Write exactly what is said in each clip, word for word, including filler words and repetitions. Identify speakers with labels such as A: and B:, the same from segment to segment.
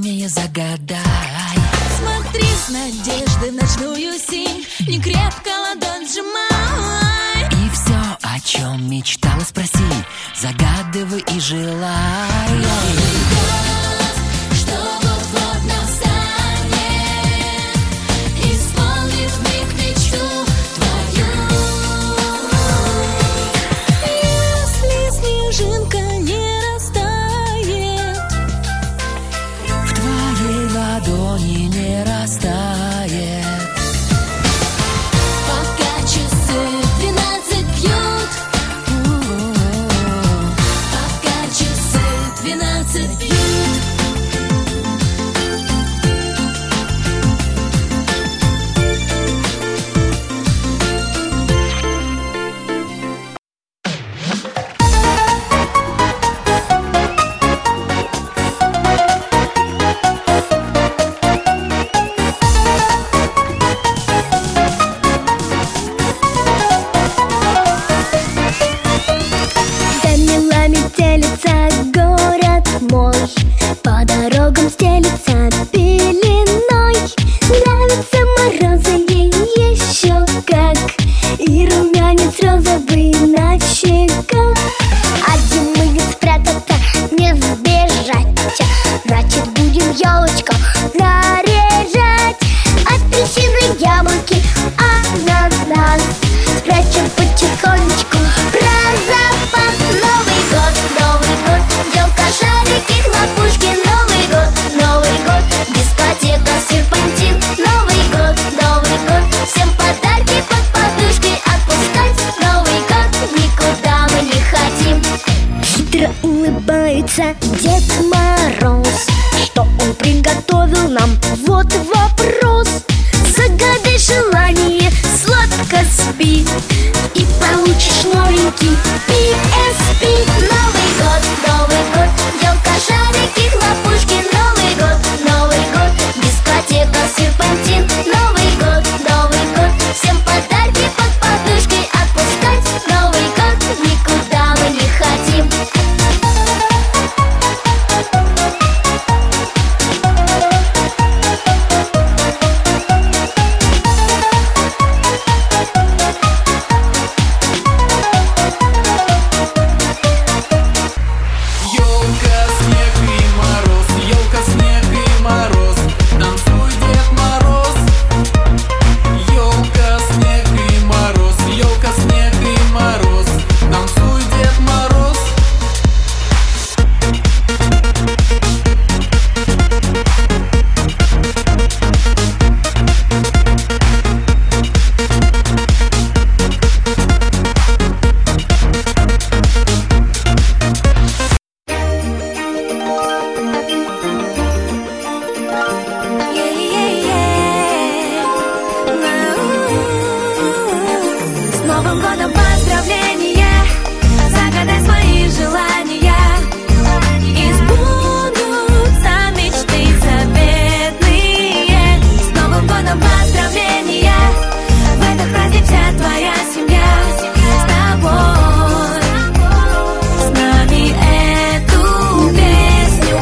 A: желание загадай.
B: Смотри с надеждой в ночную синь, не крепко ладонь сжимай.
A: И все, о чем мечтала, спроси, загадывай и желай.
B: Что вот-вот настанет, исполнит вмиг мечту твою. Если снежинка не растает,
A: В твоей ладони не растает.
B: пока часы двенадцать бьют, пока часы двенадцать бьют.
C: За мелами телится город мой, по дорогам стелится пеленой. Нравятся морозы ей еще как, и румянец розовый на щеках. А зимы не спрятаться, не сбежать, значит будем елочку наряжать. Апельсины, яблоки, ананас спрячем потихонечку про запас. Новый год, Новый год, елка, шарики, хлопушки. Новый год, Новый год, дискотека, серпантин. Новый год, Новый год, всем подарки под подушки отпускать. Новый год, никуда мы не хотим. Хитро улыбается Дед Мороз, что он приготовил нам? Вот вопрос. Загадай желание, сладко спи, и получишь новенький пи эс пи. Новый год, Новый год, елка, шарики, хлопушки. Новый год, Новый год, дискотека, серпантин. Новый год, Новый год, всем подарки под подушки отпускать. Новый год, никуда мы не хотим.
D: Ёлка, снег и мороз, ёлка, снег и мороз, танцуй, Дед Мороз. Ёлка, снег и мороз, ёлка, снег и мороз, танцуй, Дед Мороз.
B: С Новым годом поздравления, загадай свои желания, и сбудутся мечты заветные. С Новым годом поздравления, в этот праздник вся твоя семья с тобой, с нами эту песню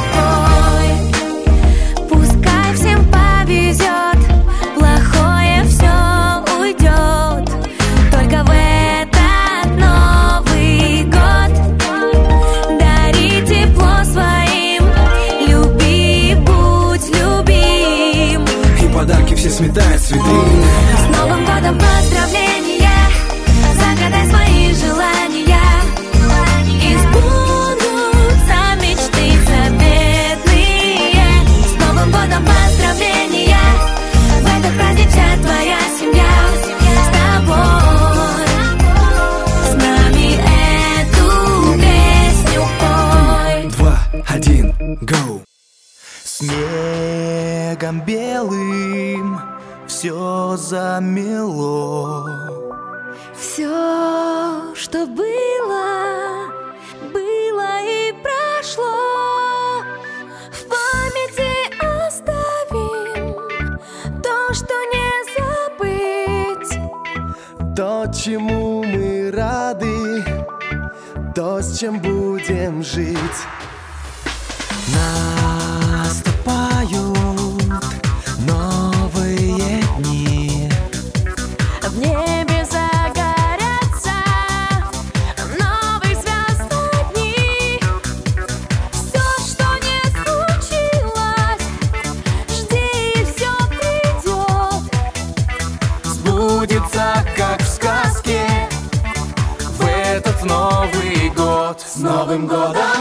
B: пой. Пускай всем повезет, плохое все уйдет, только в этот Новый год дари тепло своим, люби, будь любим.
E: И подарки все сметают цветы.
B: С Новым годом поздравления, загадай свои желания, и сбудутся мечты заветные. С Новым годом поздравления, в этот праздник вся твоя семья с тобой, с нами эту песню пой.
E: Два, один, go. Снегом белым все замело.
B: Все, что было, было и прошло. В памяти оставим то, что не забыть.
E: То, чему мы рады, то, с чем будем жить. Наступает
D: Новым годом!